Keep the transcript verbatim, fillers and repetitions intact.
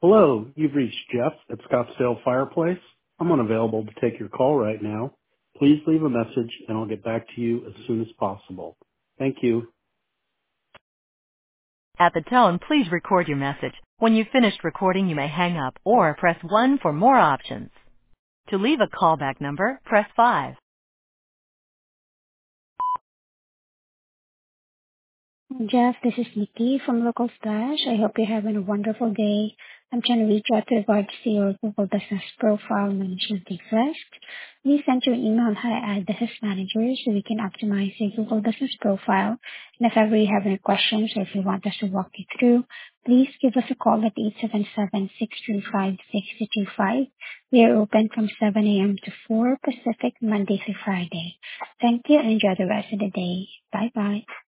Hello, you've reached Jeff at Scottsdale Fireplace. I'm unavailable to take your call right now. Please leave a message and I'll get back to you as soon as possible. Thank you. At the tone, please record your message. When you've finished recording, you may hang up or press one for more options. To leave a callback number, press five. Jeff, this is Nikki from Local Stash. I hope you're having a wonderful day. I'm trying to reach out to regards to your Google Business Profile Management Request. We sent you an email on how to add business managers so we can optimize your Google Business Profile. And if ever you have any questions or if you want us to walk you through, please give us a call at eight seven seven, six three five, six two two five. We are open from seven a.m. to four Pacific, Monday through Friday. Thank you and enjoy the rest of the day. Bye-bye.